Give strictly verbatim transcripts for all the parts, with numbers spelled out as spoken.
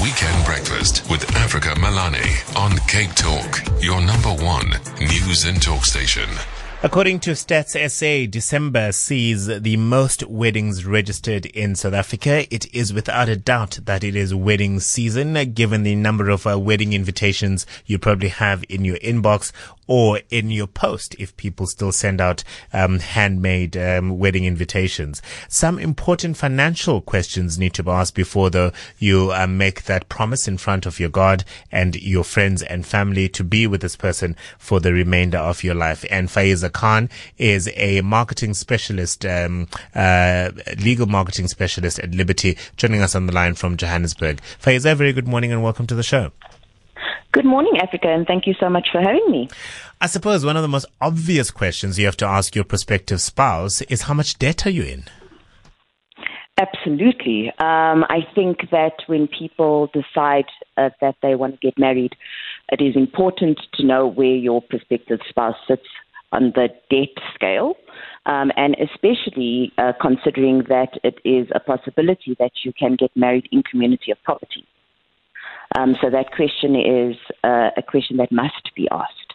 Weekend Breakfast with Africa Malani on Cape Talk, your number one news and talk station. According to Stats S A, December sees the most weddings registered in South Africa. It is without a doubt that it is wedding season, given the number of uh, wedding invitations you probably have in your inbox or in your post, if people still send out um, handmade um, wedding invitations. Some important financial questions need to be asked before, though, you uh, make that promise in front of your God and your friends and family to be with this person for the remainder of your life. And Faiza Khan is a marketing specialist, um, uh, legal marketing specialist at Liberty, joining us on the line from Johannesburg. Faiza, very good morning and welcome to the show. Good morning, Africa, and thank you so much for having me. I suppose one of the most obvious questions you have to ask your prospective spouse is, how much debt are you in? Absolutely. Um, I think that when people decide uh, that they want to get married, it is important to know where your prospective spouse sits on the debt scale, um, and especially uh, considering that it is a possibility that you can get married in community of property. Um, so that question is uh, a question that must be asked.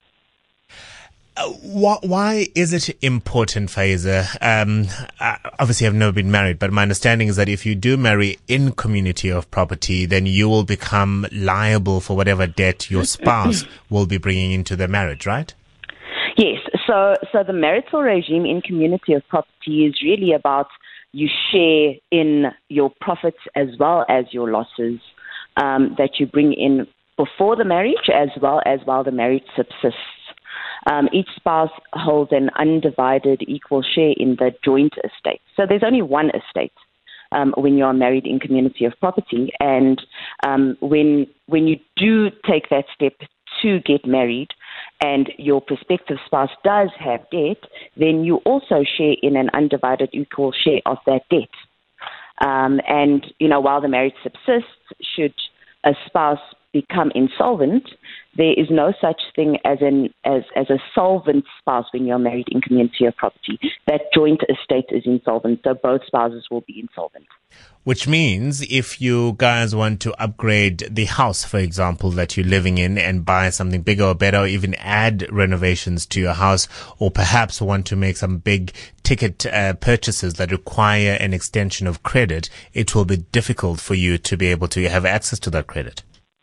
Uh, wh- why is it important, Faiza? Um, uh, obviously, I've never been married, but my understanding is that if you do marry in community of property, then you will become liable for whatever debt your spouse will be bringing into the marriage, right? Yes. So, so the marital regime in community of property is really about you share in your profits as well as your losses Um, that you bring in before the marriage as well as while the marriage subsists. Um, each spouse holds an undivided equal share in the joint estate. So there's only one estate um, when you are married in community of property. And um, when when you do take that step to get married and your prospective spouse does have debt, then you also share in an undivided equal share of that debt. Um, and, you know, while the marriage subsists, should a spouse become insolvent, there is no such thing as an as, as a solvent spouse when you're married in community of property. That joint estate is insolvent, so both spouses will be insolvent. Which means if you guys want to upgrade the house, for example, that you're living in and buy something bigger or better, or even add renovations to your house, or perhaps want to make some big ticket uh, purchases that require an extension of credit, it will be difficult for you to be able to have access to that credit.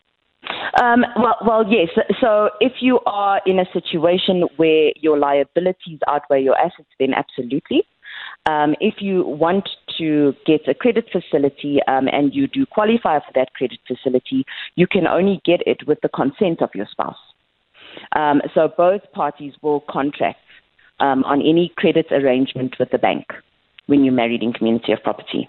Um, well, well, yes. So if you are in a situation where your liabilities outweigh your assets, then absolutely. Um, if you want to get a credit facility um, and you do qualify for that credit facility, you can only get it with the consent of your spouse. Um, so both parties will contract um, on any credit arrangement with the bank when you're married in community of property.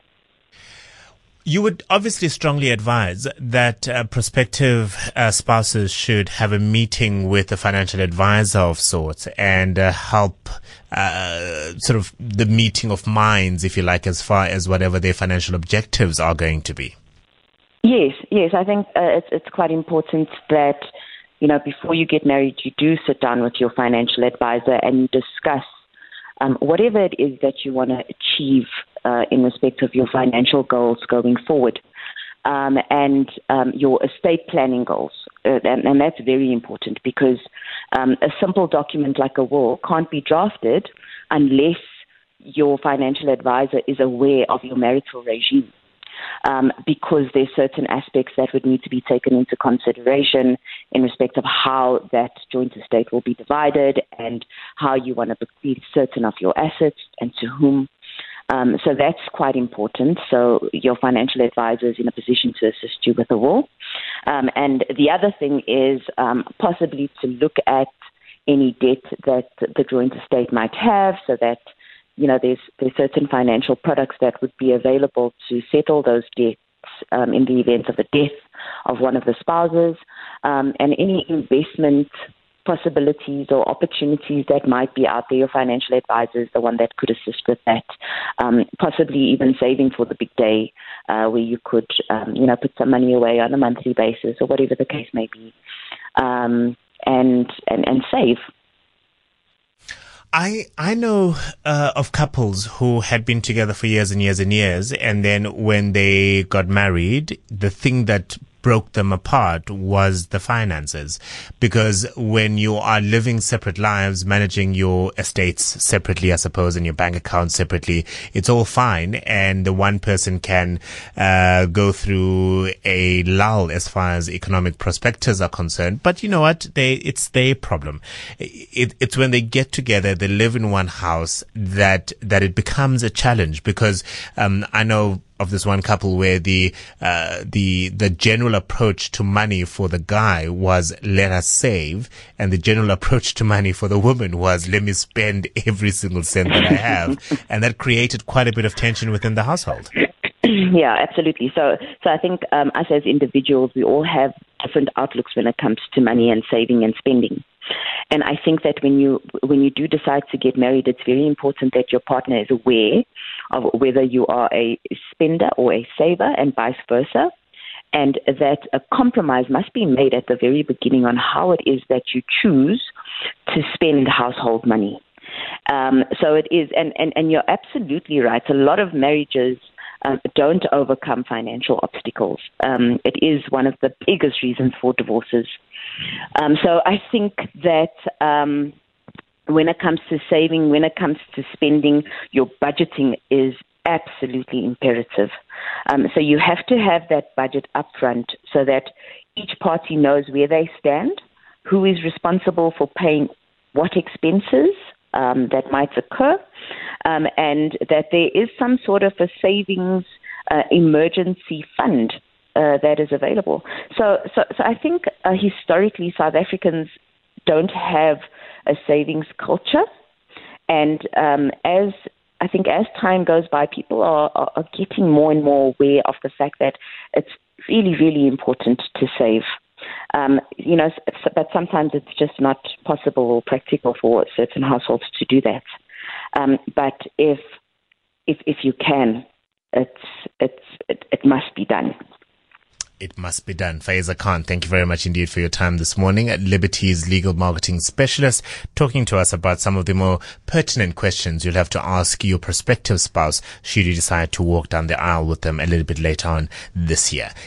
You would obviously strongly advise that uh, prospective uh, spouses should have a meeting with a financial advisor of sorts and uh, help uh, sort of the meeting of minds, if you like, as far as whatever their financial objectives are going to be. Yes, yes. I think uh, it's, it's quite important that, you know, before you get married, you do sit down with your financial advisor and you discuss um, whatever it is that you want to achieve Uh, in respect of your financial goals going forward, um, and um, your estate planning goals. Uh, and, and that's very important because um, a simple document like a will can't be drafted unless your financial advisor is aware of your marital regime, um, because there's certain aspects that would need to be taken into consideration in respect of how that joint estate will be divided and how you want to bequeath certain of your assets and to whom. Um, so that's quite important. So your financial advisor is in a position to assist you with a will. Um, and the other thing is um, possibly to look at any debt that the joint estate might have, so that, you know, there's, there's certain financial products that would be available to settle those debts um, in the event of the death of one of the spouses, um, and any investment possibilities or opportunities that might be out there. Your financial advisor is the one that could assist with that, um, possibly even saving for the big day, uh, where you could, um, you know, put some money away on a monthly basis or whatever the case may be, um, and, and, and save. I I know uh, of couples who had been together for years and years and years, and then when they got married, the thing that broke them apart was the finances. Because when you are living separate lives, managing your estates separately, I suppose, and your bank accounts separately, it's all fine. And the one person can uh, go through a lull as far as economic prospectus are concerned. But you know what? They, it's their problem. It, it's when they get together, they live in one house, that, that it becomes a challenge. Because um, I know of this one couple where the uh, the the general approach to money for the guy was let us save, and the general approach to money for the woman was let me spend every single cent that I have, and that created quite a bit of tension within the household. Yeah, absolutely. So, so I think um, us as individuals, we all have different outlooks when it comes to money and saving and spending. And I think that when you when you do decide to get married, it's very important that your partner is aware of whether you are a spender or a saver, and vice versa, and that a compromise must be made at the very beginning on how it is that you choose to spend household money. Um, so it is, and, and, and you're absolutely right. A lot of marriages Uh, don't overcome financial obstacles. Um, it is one of the biggest reasons for divorces. Um, so I think that um, when it comes to saving, when it comes to spending, your budgeting is absolutely imperative. Um, so you have to have that budget upfront so that each party knows where they stand, who is responsible for paying what expenses um, that might occur, um, and that there is some sort of a savings uh, emergency fund uh, that is available. So, so, so I think uh, historically South Africans don't have a savings culture, and um, as I think as time goes by, people are, are, are getting more and more aware of the fact that it's really, really important to save. Um, you know, but sometimes it's just not possible or practical for certain households to do that. Um, but if if if you can, it's it's it, it must be done. It must be done. Faiza Khan, thank you very much indeed for your time this morning at Liberty's legal marketing specialist, talking to us about some of the more pertinent questions you'll have to ask your prospective spouse should you decide to walk down the aisle with them a little bit later on this year.